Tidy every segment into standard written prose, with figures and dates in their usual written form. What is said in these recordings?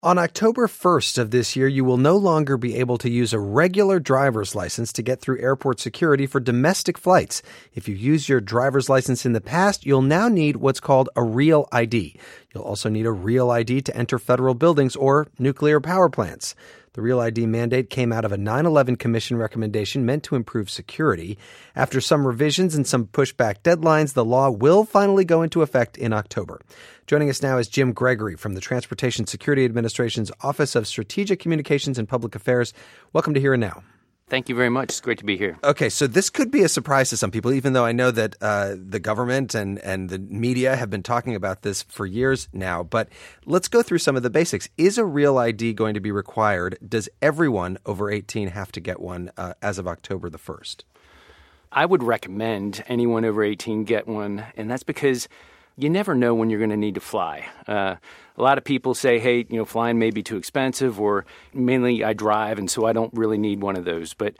On October 1st of this year, you will no longer be able to use a regular driver's license to get through airport security for domestic flights. If you used your driver's license in the past, you'll now need what's called a Real ID. You'll also need a Real ID to enter federal buildings or nuclear power plants. The Real ID mandate came out of a 9/11 Commission recommendation meant to improve security. After some revisions and some pushback deadlines, the law will finally go into effect in October. Joining us now is Jim Gregory from the Transportation Security Administration's Office of Strategic Communications and Public Affairs. Welcome to Here and Now. Thank you very much. It's great to be here. Okay, so this could be a surprise to some people, even though I know that the government and the media have been talking about this for years now. But let's go through some of the basics. Is a Real ID going to be required? Does everyone over 18 have to get one as of October the 1st? I would recommend anyone over 18 get one, and that's because you never know when you're going to need to fly. A lot of people say, hey, flying may be too expensive, or mainly I drive, and so I don't really need one of those. But,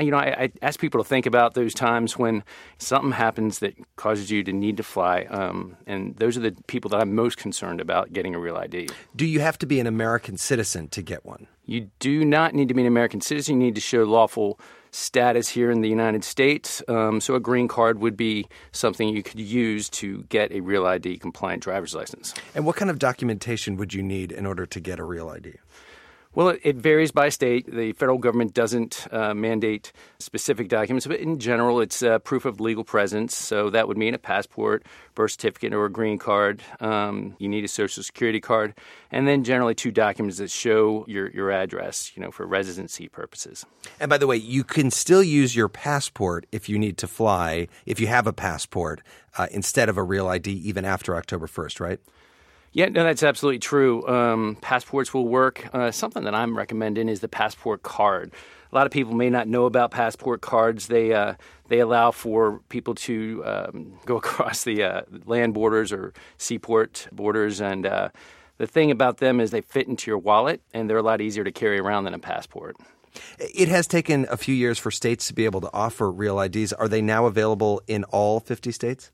I ask people to think about those times when something happens that causes you to need to fly, and those are the people that I'm most concerned about getting a Real ID. Do you have to be an American citizen to get one? You do not need to be an American citizen. You need to show lawful status here in the United States. So a green card would be something you could use to get a Real ID compliant driver's license. And what kind of documentation would you need in order to get a Real ID? Well, it varies by state. The federal government doesn't mandate specific documents, but in general, it's proof of legal presence. So that would mean a passport, birth certificate, or a green card. You need a Social Security card, and then generally 2 documents that show your address, for residency purposes. And by the way, you can still use your passport if you need to fly, if you have a passport, instead of a Real ID, even after October 1st, right? Yeah, no, that's absolutely true. Passports will work. Something that I'm recommending is the passport card. A lot of people may not know about passport cards. They allow for people to go across the land borders or seaport borders. And the thing about them is they fit into your wallet, and they're a lot easier to carry around than a passport. It has taken a few years for states to be able to offer Real IDs. Are they now available in all 50 states?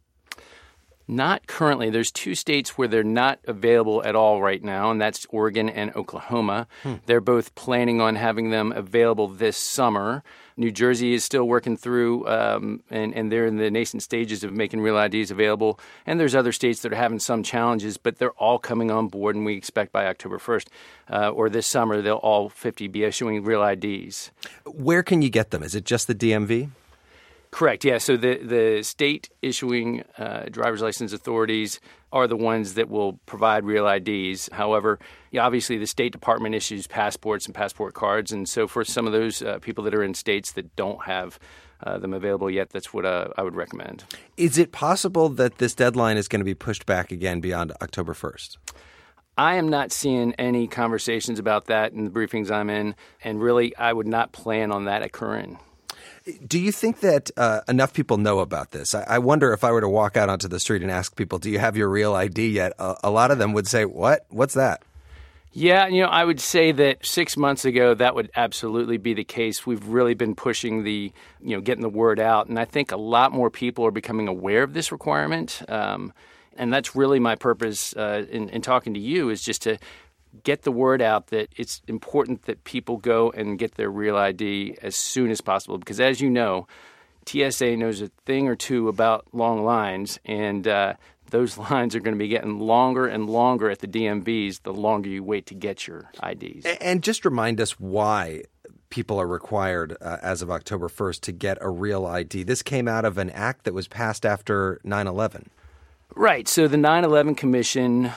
Not currently. There's 2 states where they're not available at all right now, and that's Oregon and Oklahoma. They're both planning on having them available this summer. New Jersey is still working through, and they're in the nascent stages of making Real IDs available. And there's other states that are having some challenges, but they're all coming on board, and we expect by October 1st or this summer, they'll all 50 be issuing Real IDs. Where can you get them? Is it just the DMV? Correct, yeah. So the state issuing driver's license authorities are the ones that will provide Real IDs. However, obviously the State Department issues passports and passport cards. And so for some of those people that are in states that don't have them available yet, that's what I would recommend. Is it possible that this deadline is going to be pushed back again beyond October 1st? I am not seeing any conversations about that in the briefings I'm in. And really, I would not plan on that occurring. Do you think that enough people know about this? I wonder if I were to walk out onto the street and ask people, do you have your Real ID yet? A lot of them would say, what? What's that? Yeah, I would say that 6 months ago, that would absolutely be the case. We've really been pushing getting the word out. And I think a lot more people are becoming aware of this requirement. And that's really my purpose in talking to you, is just to get the word out that it's important that people go and get their Real ID as soon as possible. Because as you know, TSA knows a thing or two about long lines, and those lines are going to be getting longer and longer at the DMVs the longer you wait to get your IDs. And just remind us why people are required as of October 1st to get a Real ID. This came out of an act that was passed after 9/11. Right. So the 9/11 Commission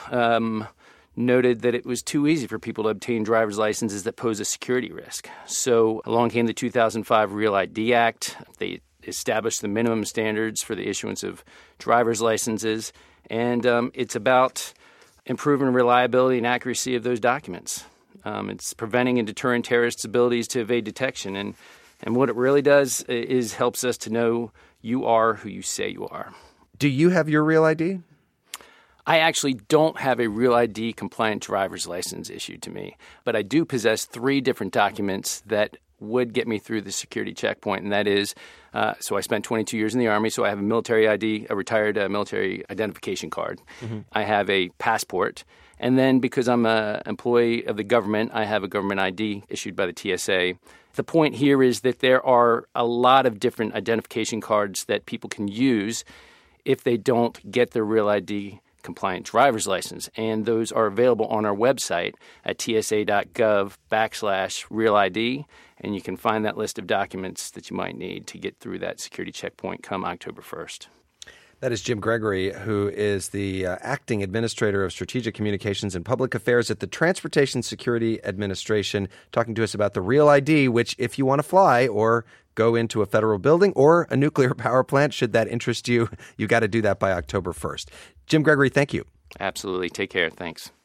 noted that it was too easy for people to obtain driver's licenses that pose a security risk. So along came the 2005 Real ID Act. They established the minimum standards for the issuance of driver's licenses, and it's about improving reliability and accuracy of those documents. It's preventing and deterring terrorists' abilities to evade detection, and what it really does is helps us to know you are who you say you are. Do you have your Real ID? I actually don't have a Real ID compliant driver's license issued to me, but I do possess 3 different documents that would get me through the security checkpoint, and that is, so I spent 22 years in the Army, so I have a military ID, a retired military identification card. Mm-hmm. I have a passport, And then because I'm an employee of the government, I have a government ID issued by the TSA. The point here is that there are a lot of different identification cards that people can use if they don't get their Real ID compliant driver's license. And those are available on our website at tsa.gov/Real ID. And you can find that list of documents that you might need to get through that security checkpoint come October 1st. That is Jim Gregory, who is the Acting Administrator of Strategic Communications and Public Affairs at the Transportation Security Administration, talking to us about the Real ID, which if you want to fly or go into a federal building or a nuclear power plant, should that interest you, you got to do that by October 1st. Jim Gregory, thank you. Absolutely. Take care. Thanks.